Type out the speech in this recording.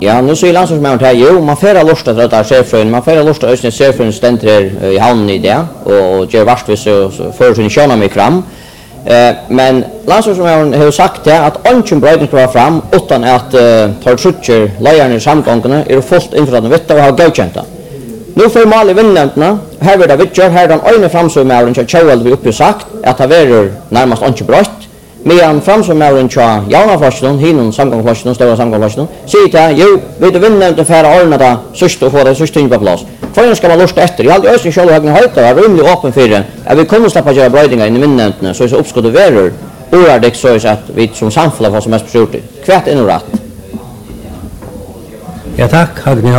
Ja, nu säger landslagsmännen här, jo, man får lust att rätta chefrön, man får lust att ösna chefrön ständer i hamnen i det och gör vart så för sin köna mig fram. Men landslagsmännen har sagt det att ingen brödning ska vara fram utan att tar trutcher lejarna i samgångarna är fullt införstådda vet och har godkänt det. Nu får mal i vinnarna, här vill det vittjar, här den ena framsögmären som Kjell vi uppe sagt att det är närmast inte brött. Medan framsögmären som Jaunaflossen, hinnon samgångsflossen, stora samgångsflossen, säger att jo, vi vinner inte för ordna det sist och få det sist på plats. För ska man lusta efter. Jag hade ösning själv högna höjta är rimligt öppen för det. Att vi kommer släppa göra brödingar in i vinnarna så är uppskott och värre. Oerdigt så är att vi som samfällag har som mest beslutat. Kvärt in och rätt. Ja, tack.